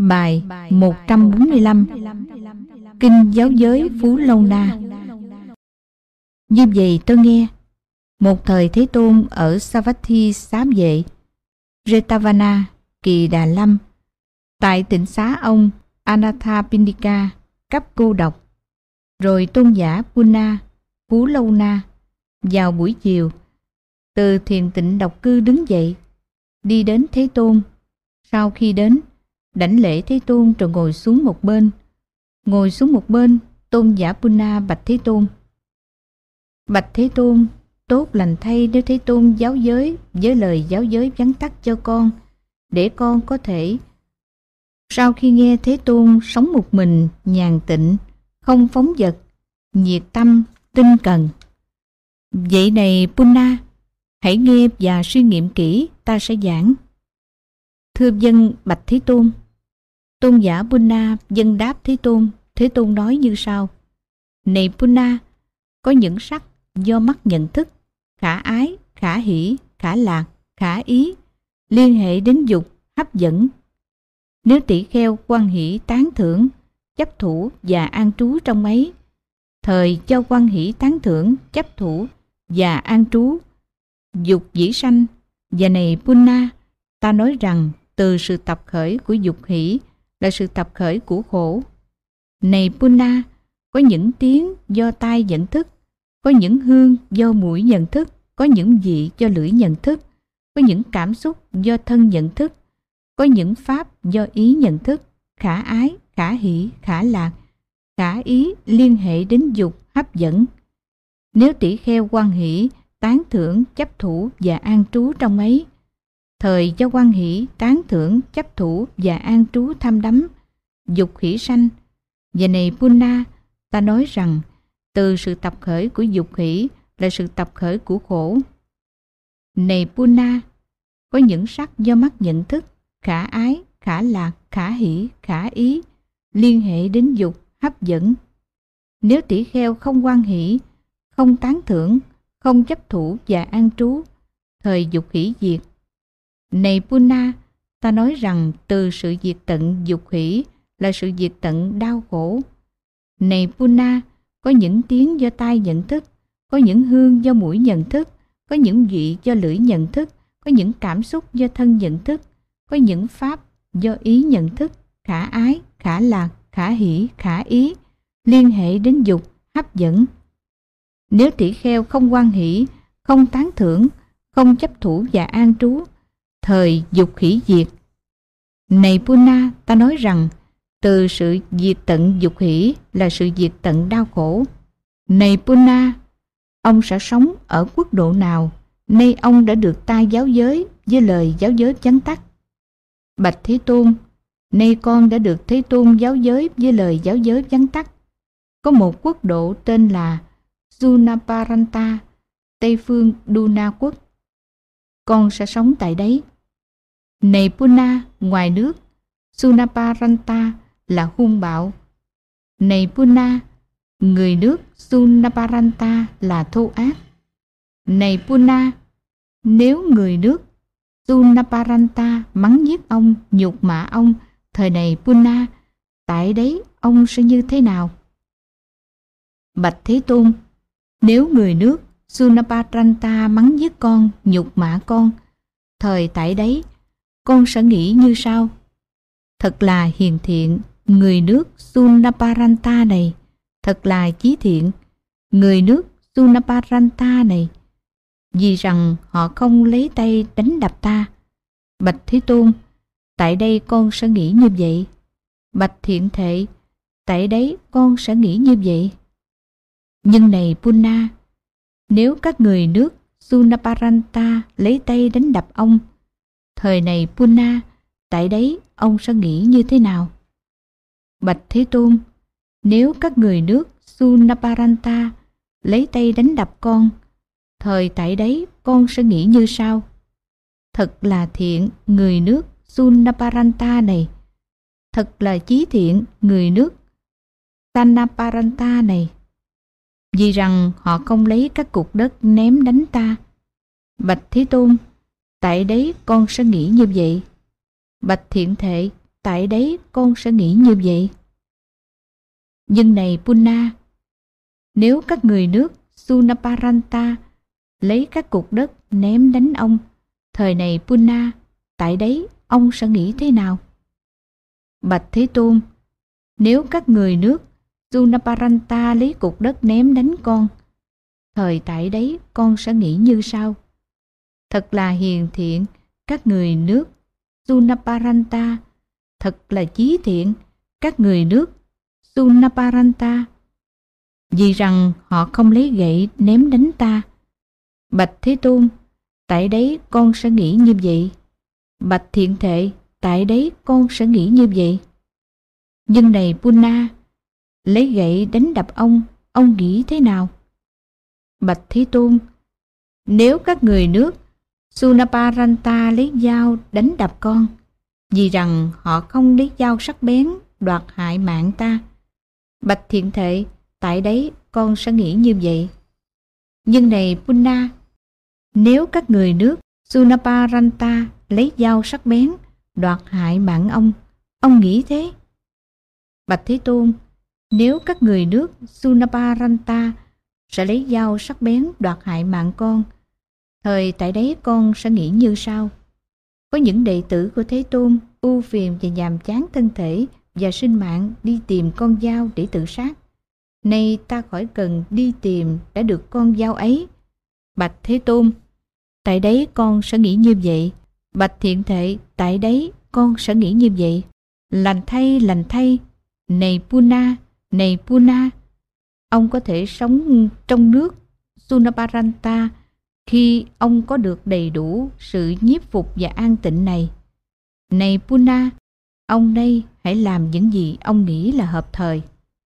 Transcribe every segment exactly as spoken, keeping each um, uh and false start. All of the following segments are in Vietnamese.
Bài một trăm bốn mươi lăm. Kinh Giáo giới Phú Lâu Na. Như vậy tôi nghe, một thời Thế Tôn ở Savatthi Xá Vệ, Jetavana, Kỳ Đà Lâm, tại tịnh xá ông Anathapindika, cấp cô độc. Rồi tôn giả Punna, Phú Lâu Na, vào buổi chiều, từ thiền tịnh độc cư đứng dậy, đi đến Thế Tôn. Sau khi đến, đảnh lễ Thế Tôn rồi ngồi xuống một bên. Ngồi xuống một bên, tôn giả Punna bạch Thế Tôn: Bạch Thế Tôn, tốt lành thay nếu Thế Tôn giáo giới với lời giáo giới vắn tắt cho con, để con có thể, sau khi nghe Thế Tôn sống một mình, nhàn tịnh, không phóng dật, nhiệt tâm, tinh cần. Vậy này Punna, hãy nghe và suy nghiệm kỹ, ta sẽ giảng. Thưa vâng, bạch Thế Tôn. Tôn giả Punna vâng đáp Thế Tôn. Thế Tôn nói như sau: Này Punna, có những sắc do mắt nhận thức, khả ái, khả hỷ, khả lạc, khả ý, liên hệ đến dục, hấp dẫn. Nếu tỷ kheo hoan hỷ tán thưởng, chấp thủ và an trú trong ấy, thời cho hoan hỷ tán thưởng, chấp thủ và an trú, dục dĩ sanh. Và này Punna, ta nói rằng từ sự tập khởi của dục hỷ là sự tập khởi của khổ. Này Punna, có những tiếng do tai nhận thức, có những hương do mũi nhận thức, có những vị do lưỡi nhận thức, có những cảm xúc do thân nhận thức, có những pháp do ý nhận thức, khả ái, khả hỷ, khả lạc, khả ý, liên hệ đến dục, hấp dẫn. Nếu tỷ kheo hoan hỷ tán thưởng, chấp thủ và an trú trong ấy, thời do hoan hỷ tán thưởng, chấp thủ và an trú tham đắm, dục hỷ sanh. Và này Punna, ta nói rằng từ sự tập khởi của dục hỷ là sự tập khởi của khổ. Này Punna, có những sắc do mắt nhận thức, khả ái, khả lạc, khả hỷ, khả ý, liên hệ đến dục, hấp dẫn. Nếu tỷ kheo không hoan hỷ, không tán thưởng, không chấp thủ và an trú, thời dục hỷ diệt. Này Punna, ta nói rằng từ sự diệt tận dục hỷ là sự diệt tận đau khổ. Này Punna, có những tiếng do tai nhận thức, có những hương do mũi nhận thức, có những vị do lưỡi nhận thức, có những cảm xúc do thân nhận thức, có những pháp do ý nhận thức, khả ái, khả lạc, khả hỷ, khả ý, liên hệ đến dục, hấp dẫn. Nếu tỷ kheo không hoan hỷ, không tán thưởng, không chấp thủ và an trú, thời dục hỷ diệt. Này Punna, ta nói rằng từ sự diệt tận dục hỷ là sự diệt tận đau khổ. Này Punna, ông sẽ sống ở quốc độ nào, nay ông đã được ta giáo giới với lời giáo giới vắn tắt? Bạch Thế Tôn, nay con đã được Thế Tôn giáo giới với lời giáo giới vắn tắt. Có một quốc độ tên là Sunaparanta, Tây phương Duna quốc. Con sẽ sống tại đấy. Này Punna, ngoài nước Sunaparanta là hung bạo. Này Punna, người nước Sunaparanta là thô ác. Này Punna, nếu người nước Sunaparanta mắng giết ông, nhục mạ ông, thời này Punna, tại đấy ông sẽ như thế nào? Bạch Thế Tôn, nếu người nước Sunaparanta mắng giết con, nhục mạ con, thời tại đấy con sẽ nghĩ như sau: thật là hiền thiện, người nước Sunaparanta này, thật là chí thiện, người nước Sunaparanta này, vì rằng họ không lấy tay đánh đập ta. Bạch Thế Tôn, tại đây con sẽ nghĩ như vậy. Bạch Thiện Thệ, tại đấy con sẽ nghĩ như vậy. Nhưng này Punna, nếu các người nước Sunaparanta lấy tay đánh đập ông, thời này Punna, tại đấy ông sẽ nghĩ như thế nào? Bạch Thế Tôn, nếu các người nước Sunaparanta lấy tay đánh đập con, thời tại đấy con sẽ nghĩ như sau: thật là thiện, người nước Sunaparanta này, thật là chí thiện, người nước Sanaparanta này, vì rằng họ không lấy các cục đất ném đánh ta. Bạch Thế Tôn, tại đấy con sẽ nghĩ như vậy. Bạch Thiện Thệ, tại đấy con sẽ nghĩ như vậy. Nhưng này Punna, nếu các người nước Sunaparanta lấy các cục đất ném đánh ông, thời này Punna, tại đấy ông sẽ nghĩ thế nào? Bạch Thế Tôn, nếu các người nước Sunaparanta lấy cục đất ném đánh con, thời tại đấy con sẽ nghĩ như sau? Thật là hiền thiện các người nước Sunaparanta, thật là chí thiện các người nước Sunaparanta, vì rằng họ không lấy gậy ném đánh ta. Bạch Thế Tôn, tại đấy con sẽ nghĩ như vậy. Bạch Thiện Thệ, tại đấy con sẽ nghĩ như vậy. Nhưng này Punna, lấy gậy đánh đập ông, ông nghĩ thế nào? Bạch Thế Tôn, nếu các người nước Sunaparanta lấy dao đánh đập con, vì rằng họ không lấy dao sắc bén đoạt hại mạng ta. Bạch Thiện Thệ, tại đấy con sẽ nghĩ như vậy. Nhưng này Punna, nếu các người nước Sunaparanta lấy dao sắc bén đoạt hại mạng ông, ông nghĩ thế? Bạch Thế Tôn, nếu các người nước Sunaparanta sẽ lấy dao sắc bén đoạt hại mạng con, thời tại đấy con sẽ nghĩ như sau? Có những đệ tử của Thế Tôn ưu phiền và nhàm chán thân thể và sinh mạng đi tìm con dao để tự sát. Nay ta khỏi cần đi tìm, đã được con dao ấy. Bạch Thế Tôn, tại đấy con sẽ nghĩ như vậy. Bạch Thiện Thệ, tại đấy con sẽ nghĩ như vậy. Lành thay, lành thay, này Punna, này Punna, ông có thể sống trong nước Sunaparanta khi ông có được đầy đủ sự nhiếp phục và an tịnh này. Này Punna, ông đây hãy làm những gì ông nghĩ là hợp thời.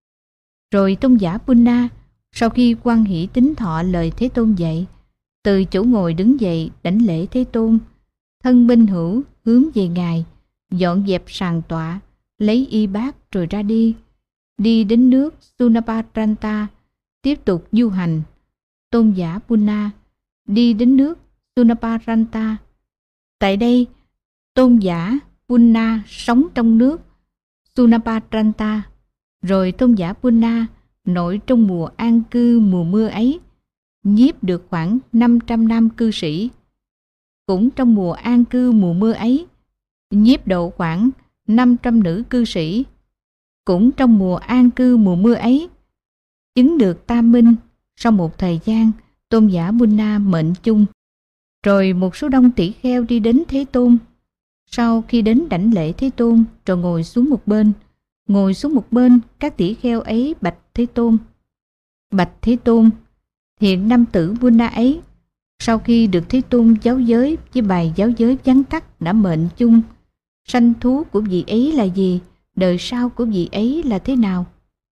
Rồi tôn giả Punna, sau khi hoan hỷ tín thọ lời Thế Tôn dạy, từ chỗ ngồi đứng dậy đảnh lễ Thế Tôn, thân bên hữu hướng về Ngài, dọn dẹp sàn tọa, lấy y bát rồi ra đi. Đi đến nước Sunaparanta, tiếp tục du hành. Tôn giả Punna đi đến nước Sunaparanta. Tại đây, tôn giả Punna sống trong nước Sunaparanta. Rồi tôn giả Punna nội trong mùa an cư mùa mưa ấy, nhiếp được khoảng năm trăm nam cư sĩ. Cũng trong mùa an cư mùa mưa ấy, nhiếp độ khoảng năm trăm nữ cư sĩ. Cũng trong mùa an cư mùa mưa ấy, chứng được tam minh. Sau một thời gian, tôn giả Punna mệnh chung. Rồi một số đông tỷ kheo đi đến Thế Tôn. Sau khi đến đảnh lễ Thế Tôn, rồi ngồi xuống một bên. Ngồi xuống một bên, các tỷ kheo ấy bạch Thế Tôn. Bạch Thế Tôn, hiện nam tử Punna ấy, sau khi được Thế Tôn giáo giới với bài giáo giới vắn tắt đã mệnh chung. Sanh thú của vị ấy là gì? Đời sau của vị ấy là thế nào?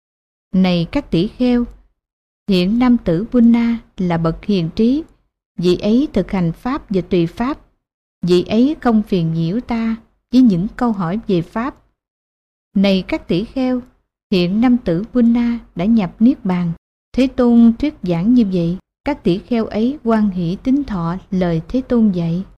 Này các tỷ kheo, hiện nam tử Punna là bậc hiền trí. Vị ấy thực hành pháp và tùy pháp. Vị ấy không phiền nhiễu ta với những câu hỏi về pháp. Này các tỷ kheo, hiện nam tử Punna đã nhập niết bàn. Thế Tôn thuyết giảng như vậy, các tỷ kheo ấy hoan hỷ tín thọ lời Thế Tôn dạy.